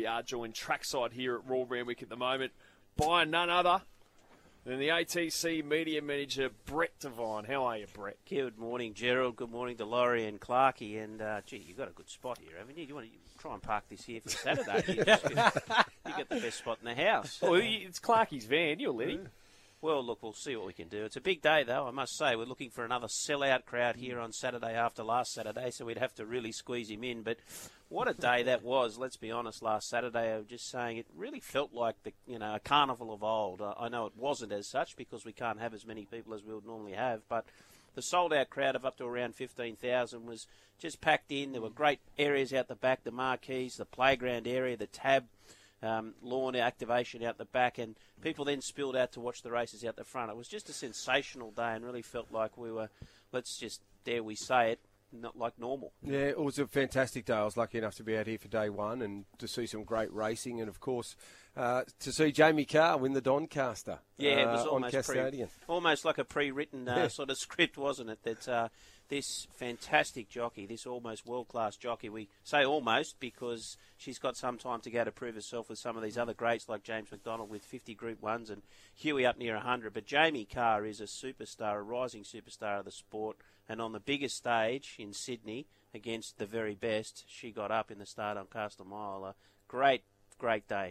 We are joined trackside here at Royal Randwick at the moment by none other than the ATC Media Manager, Brett Devine. How are you, Brett? Good morning, Gerald. Good morning to Laurie and Clarkey. And, you've got a good spot here, haven't you? You want to try and park this here for Saturday? You get the best spot in the house. Well, it's Clarkey's van. You'll let him. Well, look, we'll see what we can do. It's a big day, though, I must say. We're looking for another sellout crowd here on Saturday after last Saturday, so we'd have to really squeeze him in. But what a day that was, let's be honest, last Saturday. I was just saying it really felt like a carnival of old. I know it wasn't as such because we can't have as many people as we would normally have, but the sold-out crowd of up to around 15,000 was just packed in. There were great areas out the back, the marquees, the playground area, the tab, lawn activation out the back, and people then spilled out to watch the races out the front. It was just a sensational day and really felt like we were, let's just dare we say it, not like normal. Yeah, it was a fantastic day. I was lucky enough to be out here for day one and to see some great racing and, of course, to see Jamie Carr win the Doncaster. Yeah, it was almost like a pre-written sort of script, wasn't it? That this fantastic jockey, this almost world-class jockey, we say almost because she's got some time to go to prove herself with some of these other greats like James McDonald with 50 Group 1s and Huey up near 100. But Jamie Carr is a superstar, a rising superstar of the sport. And on the biggest stage in Sydney against the very best, she got up in the start on Castle Mile. A great, great day.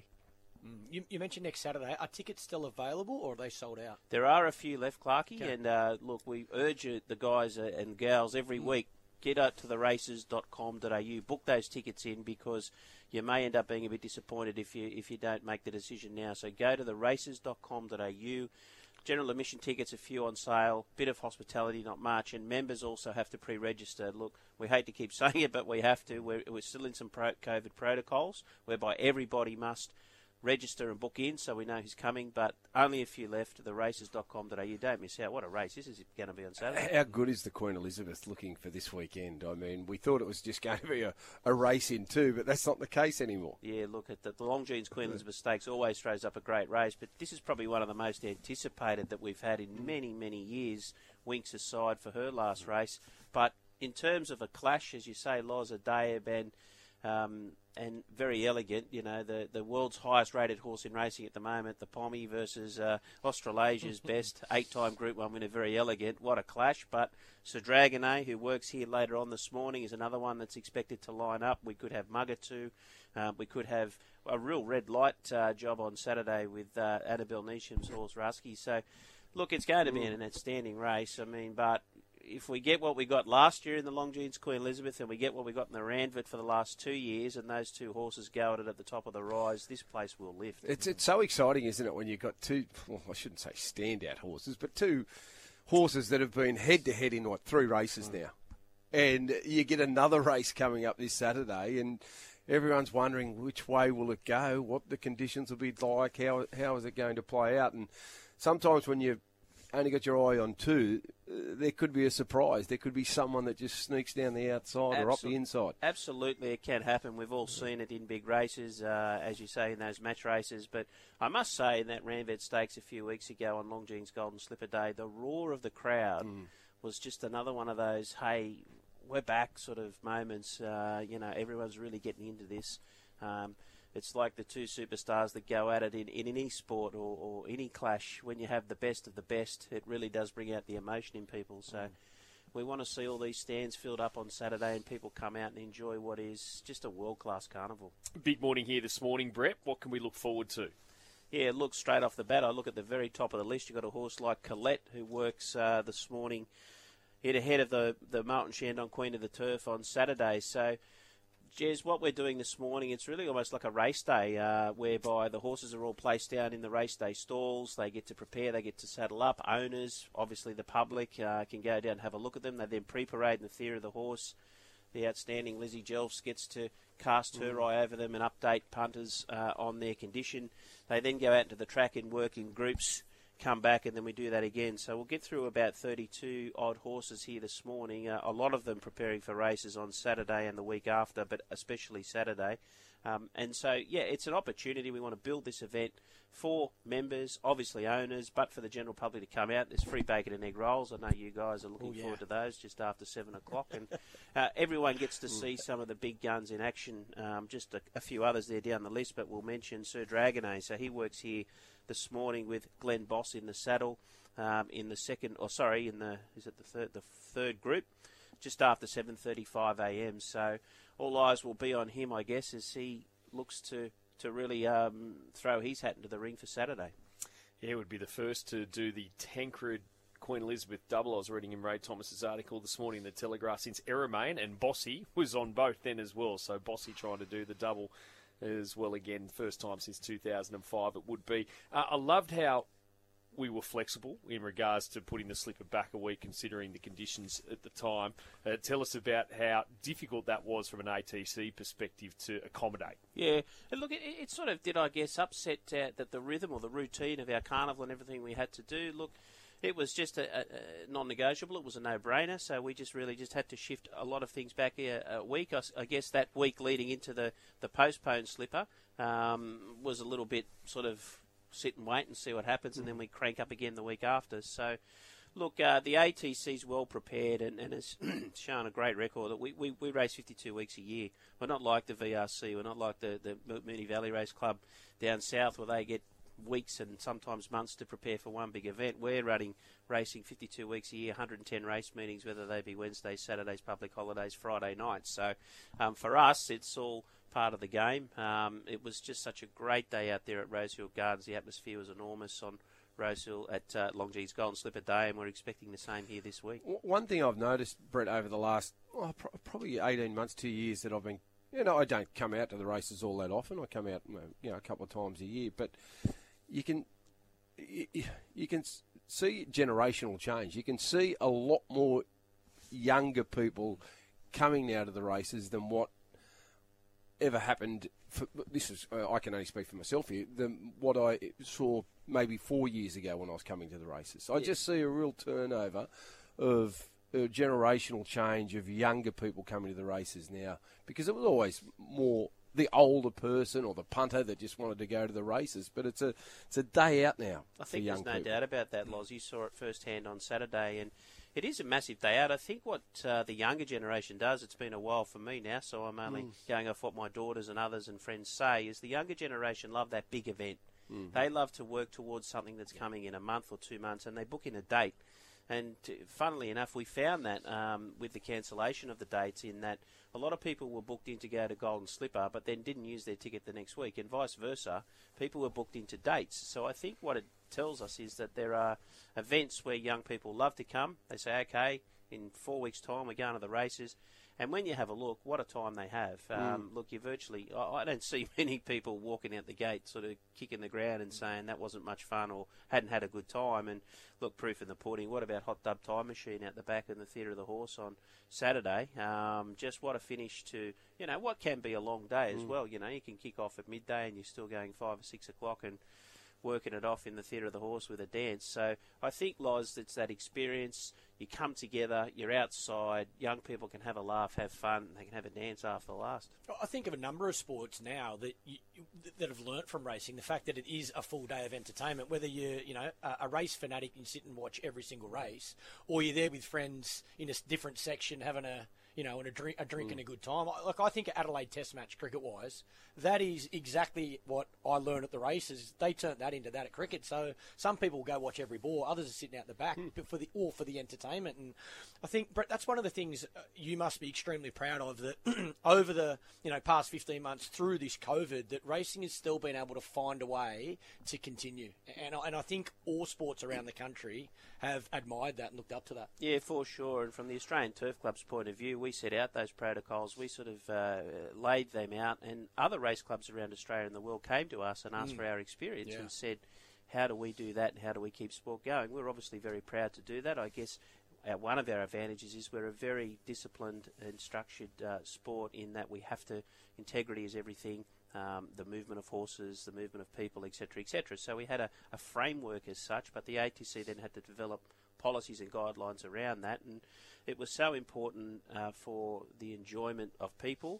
You mentioned next Saturday. Are tickets still available or are they sold out? There are a few left, Clarkey. Okay. And look, we urge the guys and gals every week, get out to theraces.com.au, book those tickets in because you may end up being a bit disappointed if you don't make the decision now. So go to theraces.com.au. General admission tickets, a few on sale, bit of hospitality, not much, and members also have to pre-register. Look, we hate to keep saying it, but we have to. We're still in some COVID protocols whereby everybody must register and book in so we know who's coming, but only a few left. Theraces.com.au. Don't miss out. What a race. This is going to be on Saturday. How good is the Queen Elizabeth looking for this weekend? I mean, we thought it was just going to be a race in two, but that's not the case anymore. Yeah, look, at the Longines Queen Elizabeth Stakes always throws up a great race, but this is probably one of the most anticipated that we've had in many, many years, Winks aside for her last race. But in terms of a clash, as you say, Loz Adaeb and very elegant, the world's highest rated horse in racing at the moment, the Pommy versus Australasia's best 8-time Group 1 winner, Very Elegant. What a clash. But Sir Dragonet, who works here later on this morning, is another one that's expected to line up. We could have Mugatoo. We could have a real red light job on Saturday with Annabelle Neesham's horse, Rusky. So, look, it's going to be an outstanding race. I mean, but if we get what we got last year in the Longines Queen Elizabeth and we get what we got in the Randwick for the last 2 years and those two horses go at it at the top of the rise, this place will lift. It's so exciting, isn't it, when you've got two, well, I shouldn't say standout horses, but two horses that have been head-to-head in, 3 races now. And you get another race coming up this Saturday and everyone's wondering which way will it go, what the conditions will be like, how is it going to play out. And sometimes when you only got your eye on two, there could be a surprise. There could be someone that just sneaks down the outside or up the inside. Absolutely, it can happen. We've all seen it in big races, as you say, in those match races. But I must say, in that Randvet Stakes a few weeks ago on Longines Golden Slipper Day, the roar of the crowd was just another one of those, hey, we're back sort of moments. Everyone's really getting into this. It's like the two superstars that go at it in any sport or any clash. When you have the best of the best, it really does bring out the emotion in people. So we want to see all these stands filled up on Saturday and people come out and enjoy what is just a world-class carnival. Big morning here this morning, Brett. What can we look forward to? Yeah, look, straight off the bat, I look at the very top of the list. You've got a horse like Colette who works this morning ahead of the Martin Shandong Queen of the Turf on Saturday. So, Jez, what we're doing this morning, it's really almost like a race day whereby the horses are all placed down in the race day stalls. They get to prepare, they get to saddle up. Owners, obviously the public, can go down and have a look at them. They then pre-parade in the theatre of the horse. The outstanding Lizzie Jelfs gets to cast her eye over them and update punters on their condition. They then go out into the track and work in groups, come back, and then we do that again. So we'll get through about 32 odd horses here this morning, a lot of them preparing for races on Saturday and the week after, but especially Saturday. And so, yeah, it's an opportunity. We want to build this event for members, obviously owners, but for the general public to come out. There's free bacon and egg rolls. I know you guys are looking forward to those just after 7 o'clock. And everyone gets to see some of the big guns in action. Just a few others there down the list, but we'll mention Sir Dragonet. So he works here this morning with Glenn Boss in the saddle in the third group, just after 7:35 a.m. So all eyes will be on him, I guess, as he looks to really throw his hat into the ring for Saturday. Yeah, it would be the first to do the Tancred Queen Elizabeth double. I was reading in Ray Thomas's article this morning in the Telegraph since Eremain, and Bossy was on both then as well. So Bossy trying to do the double as well again, first time since 2005 it would be. I loved how we were flexible in regards to putting the slipper back a week, considering the conditions at the time. Tell us about how difficult that was from an ATC perspective to accommodate. Yeah, and look, it sort of did, I guess, upset that the rhythm or the routine of our carnival and everything we had to do. Look, it was just a non-negotiable. It was a no-brainer, so we just had to shift a lot of things back a week. I guess that week leading into the postponed slipper was a little bit sort of sit and wait and see what happens, and then we crank up again the week after. So, look, the ATC's well prepared and has shown a great record. We race 52 weeks a year. We're not like the VRC. We're not like the Moonee Valley Race Club down south where they get weeks and sometimes months to prepare for one big event. We're racing 52 weeks a year, 110 race meetings, whether they be Wednesdays, Saturdays, public holidays, Friday nights. So for us, it's all part of the game. It was just such a great day out there at Rosehill Gardens. The atmosphere was enormous on Rosehill at Longjean's Golden Slipper Day, and we're expecting the same here this week. One thing I've noticed, Brett, over the last probably 18 months, 2 years that I've been, I don't come out to the races all that often. I come out, a couple of times a year, but you can see generational change. You can see a lot more younger people coming out of the races than what ever happened. I can only speak for myself here, than what I saw maybe 4 years ago when I was coming to the races. I just see a real turnover of generational change of younger people coming to the races now, because it was always more the older person or the punter that just wanted to go to the races, but it's a day out now. I think for young there's no people. doubt about that, Loz. You saw it firsthand on Saturday, and it is a massive day out. I think what the younger generation does, it's been a while for me now, so I'm only going off what my daughters and others and friends say, is the younger generation love that big event. They love to work towards something that's coming in a month or 2 months, and they book in a date. And funnily enough, we found that with the cancellation of the dates, in that a lot of people were booked in to go to Golden Slipper but then didn't use their ticket the next week, and vice versa. People were booked into dates. So I think what it tells us is that there are events where young people love to come. They say, okay, in 4 weeks' time we're going to the races. And when you have a look, what a time they have. Look, I don't see many people walking out the gate sort of kicking the ground and saying that wasn't much fun or hadn't had a good time. And look, proof in the pudding. What about Hot Dub Time Machine out the back in the Theatre of the Horse on Saturday? Just what a finish to, what can be a long day as well. You can kick off at midday and you're still going 5 or 6 o'clock and working it off in the Theatre of the Horse with a dance. So I think, Loz, it's that experience. You come together, you're outside, young people can have a laugh, have fun, they can have a dance after the last. I think of a number of sports now that that have learnt from racing, the fact that it is a full day of entertainment, whether you're a race fanatic and you sit and watch every single race, or you're there with friends in a different section having a drink and a good time. Like, I think Adelaide Test match cricket-wise, that is exactly what I learned at the races. They turned that into that at cricket. So some people will go watch every ball, others are sitting out the back for the entertainment. And I think, Brett, that's one of the things you must be extremely proud of, that over the past 15 months through this COVID, that racing has still been able to find a way to continue. And I think all sports around the country have admired that and looked up to that. Yeah, for sure. And from the Australian Turf Club's point of view, we set out those protocols. We sort of laid them out, and other race clubs around Australia and the world came to us and asked for our experience and said, how do we do that and how do we keep sport going? We're obviously very proud to do that. I guess one of our advantages is we're a very disciplined and structured sport, in that we have to, integrity is everything, the movement of horses, the movement of people, etc., etc. So we had a framework as such, but the ATC then had to develop policies and guidelines around that, and it was so important for the enjoyment of people,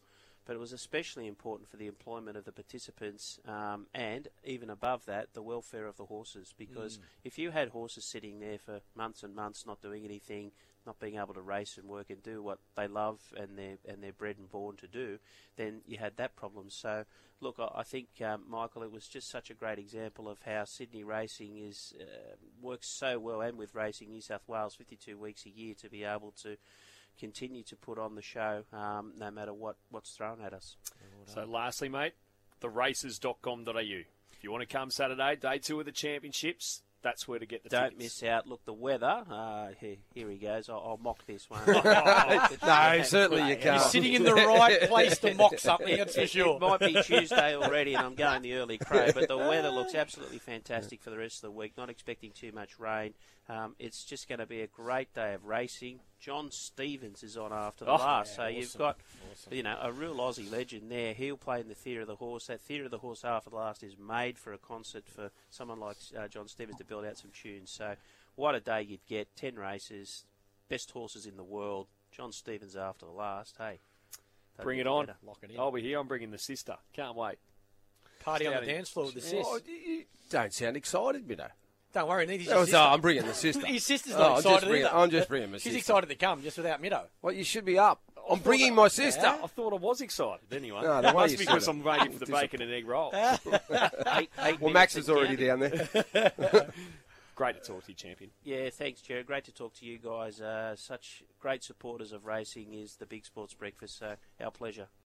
but it was especially important for the employment of the participants, and even above that, the welfare of the horses. Because if you had horses sitting there for months and months not doing anything, not being able to race and work and do what they love and they're bred and born to do, then you had that problem. So, look, I think, Michael, it was just such a great example of how Sydney racing works so well, and with Racing New South Wales 52 weeks a year, to be able to continue to put on the show no matter what's thrown at us. So lastly, mate, theraces.com.au. If you want to come Saturday, day 2 of the championships, that's where to get the Don't tickets. miss out. Look, the weather. Here he goes. I'll mock this one. No, certainly you You're can't. sitting in the right place to mock something, that's for sure. It might be Tuesday already, and I'm going the early crow, but the weather looks absolutely fantastic for the rest of the week. Not expecting too much rain. It's just going to be a great day of racing. John Stevens is on after the last, so awesome. you've got a real Aussie legend there. He'll play in the Theatre of the Horse. That Theatre of the Horse after the last is made for a concert for someone like John Stevens to build out some tunes. So what a day you'd get. 10 races, best horses in the world. John Stevens after the last. Hey, Bring it on. Lock it in. I'll be here. I'm bringing the sister. Can't wait. Party on the Scouting. dance floor with the sis. Oh, you don't sound excited, Biddo. Don't worry, neither is That your was, sister. I'm bringing the sister. His sister's Oh, not I'm just excited bringing- either. I'm just bringing my She's sister. excited to come, just without Middo. Well, you should be up. I'm bringing my sister. I thought I was excited anyway. No, the way Must you be because said I'm waiting for the bacon and egg roll. 8 Well, Max is already down there. Great to talk to you, champion. Yeah, thanks, Jared. Great to talk to you guys. Such great supporters of racing is the Big Sports Breakfast, so our pleasure.